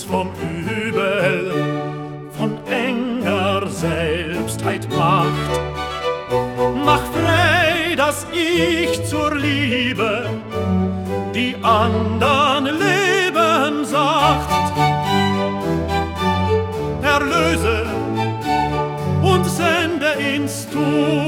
vom Übel, von enger Selbstheit Macht. Mach frei, dass ich zur Liebe die andern Leben sacht. Erlöse und sende ins Tun